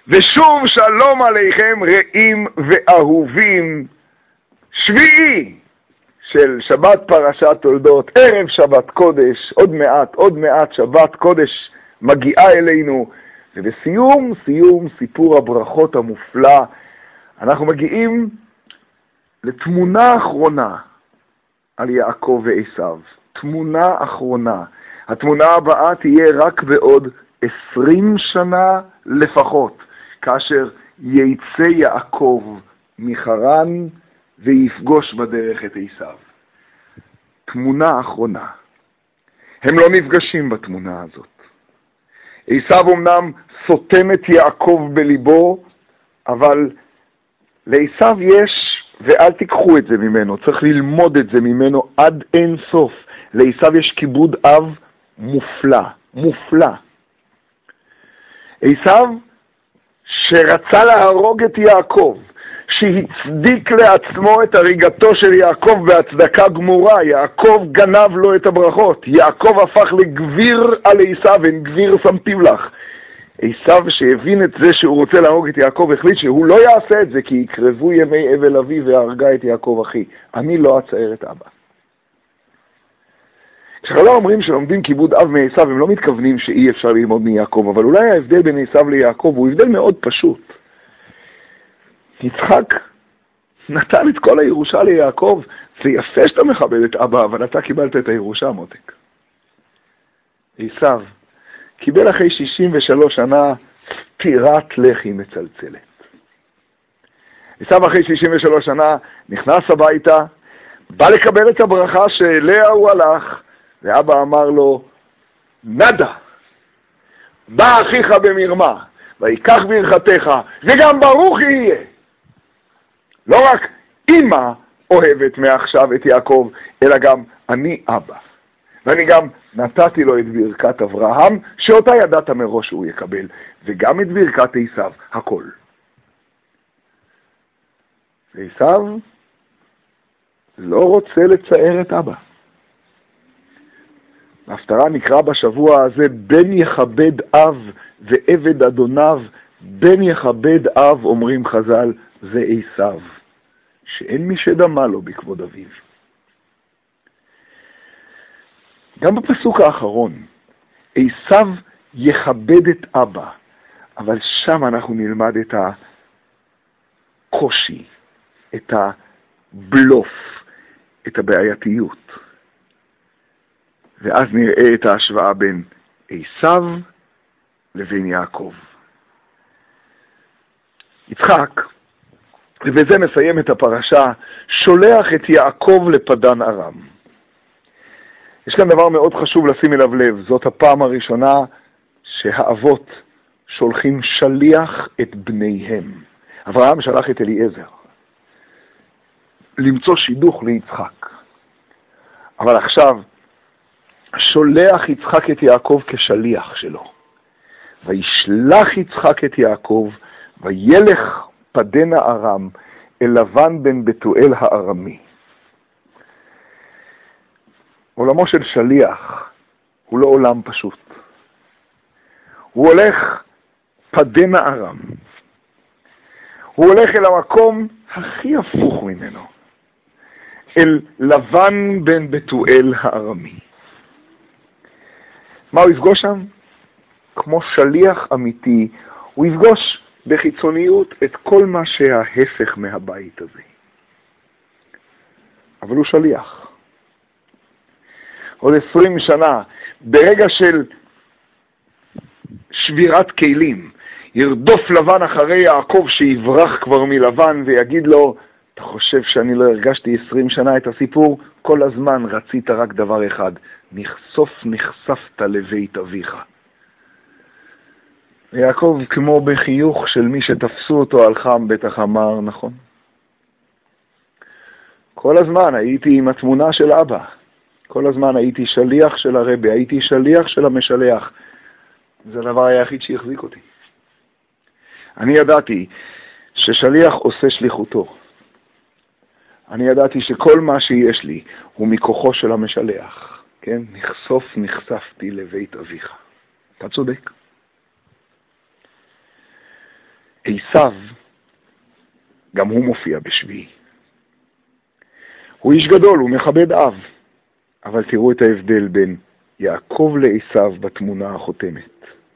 ושוב שלום עליכם רעים ואהובים. שביעי של שבת פרשת תולדות, ערב שבת קודש, עוד מעט שבת קודש מגיעה אלינו, ובסיום סיפור הברכות המופלא, אנחנו מגיעים לתמונה אחרונה על יעקב ועשיו. תמונה אחרונה. התמונה הבאה תהיה רק בעוד 20 שנה לפחות, כאשר יצא יעקב מחרן ויפגוש בדרך את עשיו. תמונה אחרונה. הם לא נפגשים בתמונה הזאת. עשיו אמנם סותם את יעקב בליבו, אבל לעשיו יש, ואל תיקחו את זה ממנו, צריך ללמוד את זה ממנו עד אין סוף. לעשיו יש כיבוד אב מופלא. עשיו שרצה להרוג את יעקב, שהצדיק לעצמו את הריגתו של יעקב בהצדקה גמורה. יעקב גנב לו את הברכות. יעקב הפך לגביר על עשיו, אין גביר שמתיו לך. עשיו שהבין את זה שהוא רוצה להרוג את יעקב, החליט שהוא לא יעשה את זה, כי יקרבו ימי אבל אבי והרגה את יעקב אחי. אני לא אצער את אבא. כשחז"ל אומרים שלומדים כיבוד אב מעשיו, הם לא מתכוונים שאי אפשר ללמוד מיעקב, אבל אולי ההבדל בין עשיו ליעקב הוא הבדל מאוד פשוט. יצחק נתן את כל הירושה ליעקב. זה יפה שאתה מכבד את אבא, אבל אתה קיבלת את הירושה, מותק. עשיו קיבל אחרי 63 שנה טירת לחי מצלצלת. עשיו אחרי 63 שנה נכנס הביתה, בא לקבל את הברכה שאליה הוא הלך, ואבא אמר לו, נדה, בא אחיך במרמה, ויקח ברכתך, וגם ברוך יהיה. לא רק אמא אוהבת מעכשיו את יעקב, אלא גם אני אבא. ואני גם נתתי לו את ברכת אברהם, שאותה ידעת מראש שהוא יקבל, וגם את ברכת עשיו, הכל. ועשיו לא רוצה לצער את אבא. בהפטרה נקרא בשבוע הזה, בן יכבד אב ועבד אדוניו. בן יכבד אב, אומרים חז"ל, זה עשיו, שאין מי שדמה לו בכבוד אביו. גם בפסוק האחרון, עשיו יכבד את אבא, אבל שם אנחנו נלמד את הקושי, את הבלוף, את הבעייתיות. ואז נראה את ההשוואה בין עשיו לבין יעקב. יצחק, ובזה מסיים את הפרשה, שולח את יעקב לפדן ארם. יש כאן דבר מאוד חשוב לשים אליו לב. זאת הפעם הראשונה שהאבות שולחים שליח את בניהם. אברהם שלח את אליעזר למצוא שידוך ליצחק. אבל עכשיו שולח יצחק את יעקב כשליח שלו. וישלח יצחק את יעקב, וילך פדן ארם אל לבן בן בתואל הארמי. עולמו של שליח הוא לא עולם פשוט. הוא הולך פדן ארם. הוא הולך אל המקום הכי הפוך ממנו. אל לבן בן בתואל הארמי. מה הוא יפגוש שם? כמו שליח אמיתי, הוא יפגוש בחיצוניות את כל מה שההפך מהבית הזה. אבל הוא שליח. עוד 20 שנה, ברגע של שבירת כלים, ירדוף לבן אחרי יעקב שיברח כבר מלבן ויגיד לו, אתה חושב שאני לא הרגשתי 20 שנה את הסיפור? כל הזמן רצית רק דבר אחד, נחשפת לבית אביך. ויעקב כמו בחיוך של מי שתפסו אותו על חם בטח אמר, נכון? כל הזמן הייתי עם התמונה של אבא. כל הזמן הייתי שליח של הרבי, הייתי שליח של המשלח. זה הדבר היחיד שהחזיק אותי. אני ידעתי ששליח עושה שליחותו. אני ידעתי שכל מה שיש לי הוא מכוחו של המשלח. כן? נחשפתי לבית אביך. אתה צודק. עשיו, גם הוא מופיע בשביעי. הוא איש גדול, הוא מכבד אב. אבל תראו את ההבדל בין יעקב לעשיו בתמונה החותמת.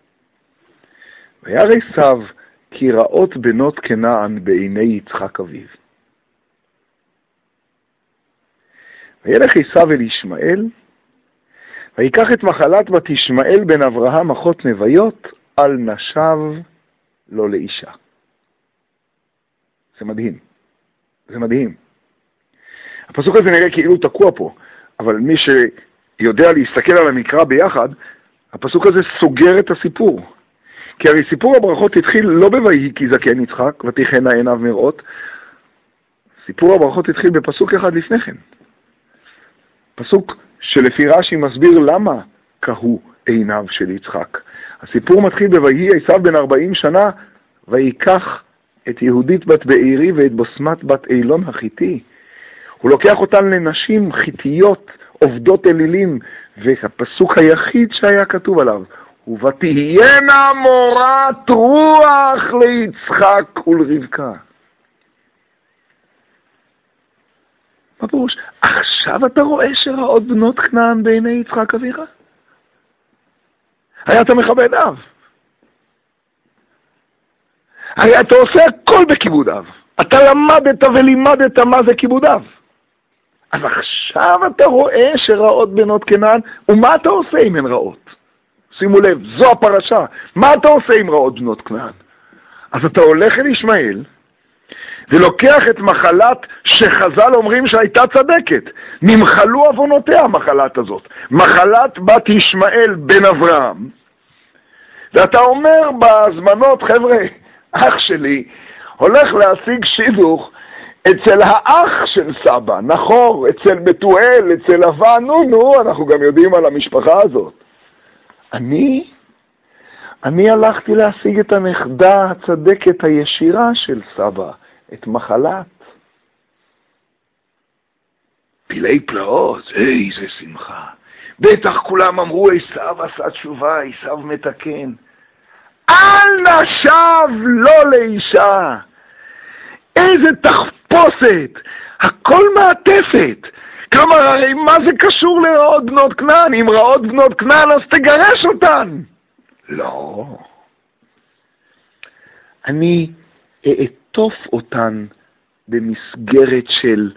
וירא עשיו כי רעות בנות כנען בעיני יצחק אביו. וילך עשיו אל ישמעאל, ויקח את מחלת בת ישמעאל בן אברהם אחות נוויות, על נשב לא לאישה. זה מדהים. זה מדהים. הפסוק הזה נראה כאילו תקוע פה, אבל מי שיודע להסתכל על המקרא ביחד, הפסוק הזה סוגר את הסיפור. כי הרי סיפור הברכות התחיל לא בויהי כי זקן יצחק, ותיכנה עיניו מראות. סיפור הברכות התחיל בפסוק אחד לפני כן. פסוק שלפי רש"י מסביר למה קהו עיניו של יצחק. הסיפור מתחיל בויהי עשיו בן 40 שנה, ויקח את יהודית בת בארי ואת בוסמת בת אילון החיתי. הוא לוקח אותן לנשים חיתיות, עובדות אלילים, והפסוק היחיד שהיה כתוב עליו, ותהיינה מורת רוח ליצחק ולרבקה. מה פירוש? עכשיו אתה רואה שראות בנות כנען בעיני יצחק אביך? הרי אתה מכבד אב. הרי אתה עושה הכל בכיבוד אב. אתה למדת ולימדת מה זה כיבוד אב. אז עכשיו אתה רואה שראות בנות כנען, ומה אתה עושה אם הן רעות? שימו לב, זו הפרשה. מה אתה עושה עם רעות בנות כנען? אז אתה הולך אל ישמעאל, ולוקח את מחלת שחז"ל אומרים שהייתה צדקת. נמחלו עוונותיה המחלת הזאת. מחלת בת ישמעאל בן אברהם. ואתה אומר בזמנות, חבר'ה, אח שלי הולך להשיג שידוך אצל האח של סבא, נחור, אצל בתואל, אצל אבא, נו, אנחנו גם יודעים על המשפחה הזאת. אני הלכתי להשיג את הנכדה הצדקת הישירה של סבא, את מחלת. פילי פלאות, איזה שמחה. בטח כולם אמרו, עשיו עשה תשובה, עשיו מתקן. אל נשב לא לאישה. איזה תחפושת, הכל מעטפת. כלומר, הרי מה זה קשור לרעות בנות כנען? אם רעות בנות כנען, אז תגרש אותן. לא. אני אעטוף אותן במסגרת של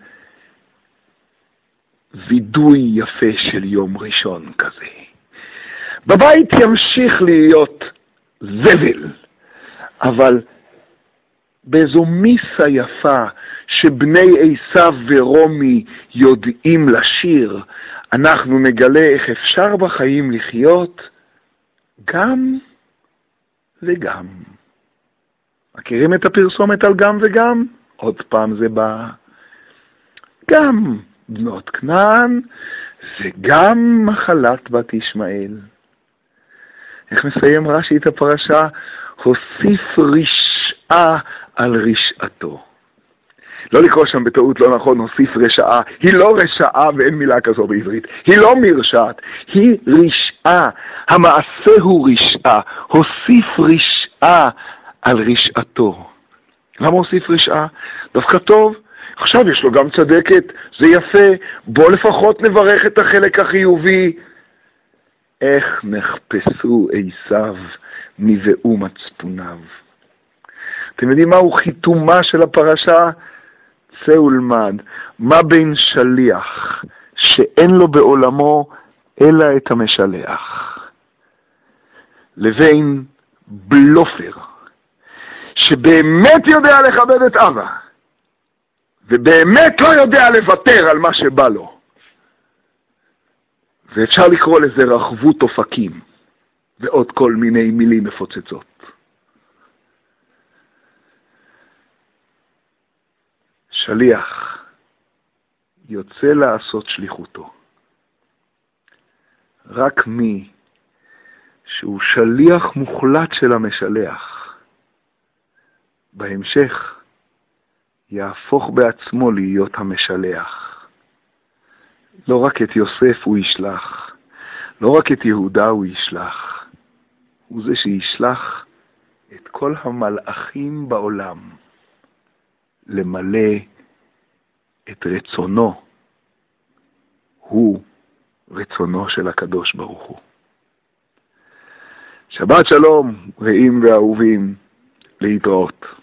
וידוי יפה של יום ראשון כזה. בבית ימשיך להיות זבל, אבל באיזו מיסה יפה שבני עשיו ורומי יודעים לשיר, אנחנו נגלה איך אפשר בחיים לחיות גם וגם. מכירים את הפרסומת על גם וגם? עוד פעם זה בא. גם בנות כנען וגם מחלת בת ישמעאל. איך מסיים רש"י את הפרשה? הוסיף רשעה על רשעתו. לא לקרוא שם בטעות לא נכון, הוסיף רשעה. היא לא רשעה ואין מילה כזו בעברית. היא לא מרשעת, היא רשעה. המעשה הוא רשעה. הוסיף רשעה על רשעתו. למה הוסיף רשעה? דווקא טוב. עכשיו יש לו גם צדקת, זה יפה. בוא לפחות נברך את החלק החיובי. איך נחפשו עשיו, נבעו מצפוניו. אתם יודעים מהו חיתומה של הפרשה? צא ולמד. מה בין שליח שאין לו בעולמו אלא את המשלח, לבין בלופר שבאמת יודע לכבד את אבא ובאמת לא יודע לוותר על מה שבא לו? ואפשר לקרוא לזה רחבות אופקים ועוד כל מיני מילים מפוצצות. שליח יוצא לעשות שליחותו. רק מי שהוא שליח מוחלט של המשלח, בהמשך יהפוך בעצמו להיות המשלח. לא רק את יוסף הוא ישלח, לא רק את יהודה הוא ישלח, הוא זה שישלח את כל המלאכים בעולם למלא את רצונו, הוא רצונו של הקדוש ברוך הוא. שבת שלום, רעים ואהובים, להתראות.